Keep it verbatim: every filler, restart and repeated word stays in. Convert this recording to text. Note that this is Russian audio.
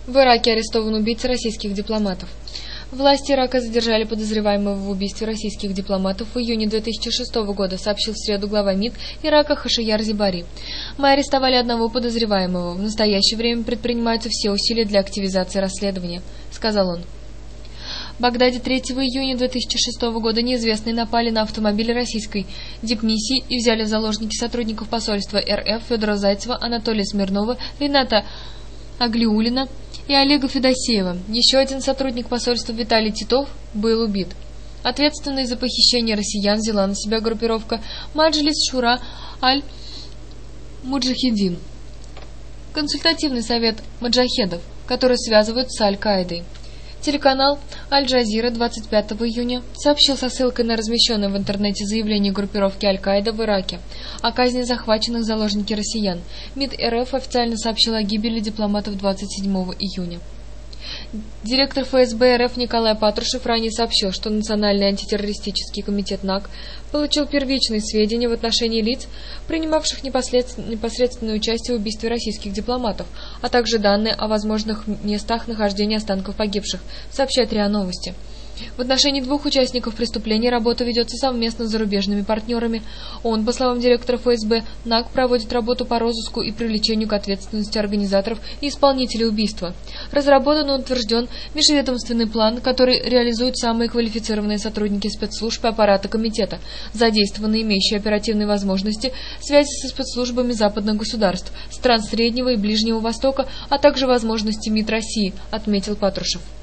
В Ираке арестован убийца российских дипломатов. Власти Ирака задержали подозреваемого в убийстве российских дипломатов в июне две тысячи шестого года, сообщил в среду глава МИД Ирака Хошияр Зебари. Мы арестовали одного подозреваемого. В настоящее время предпринимаются все усилия для активизации расследования, сказал он. В Багдаде третьего июня две тысячи шестого года неизвестные напали на автомобиль российской дипмиссии и взяли в заложники сотрудников посольства РФ Федора Зайцева, Анатолия Смирнова, Рената Аглиулина и Олега Федосеева. Еще один сотрудник посольства Виталий Титов был убит. Ответственной за похищение россиян взяла на себя группировка Маджлис Шура Аль-Муджахидин, консультативный совет маджахедов, который связывают с Аль-Каидой. Телеканал Аль-Джазира двадцать пятого июня сообщил со ссылкой на размещенное в интернете заявление группировки Аль-Каида в Ираке о казни захваченных в заложники россиян. МИД РФ официально сообщил о гибели дипломатов двадцать седьмого июня. Директор ФСБ РФ Николай Патрушев ранее сообщил, что Национальный антитеррористический комитет НАК получил первичные сведения в отношении лиц, принимавших непосредственное участие в убийстве российских дипломатов, а также данные о возможных местах нахождения останков погибших, сообщает РИА Новости. В отношении двух участников преступления работа ведется совместно с зарубежными партнерами. Он, по словам директора ФСБ, НАК проводит работу по розыску и привлечению к ответственности организаторов и исполнителей убийства. Разработан и утвержден межведомственный план, который реализуют самые квалифицированные сотрудники спецслужб и аппарата комитета, задействованные имеющие оперативные возможности связи со спецслужбами западных государств, стран Среднего и Ближнего Востока, а также возможности МИД России, отметил Патрушев.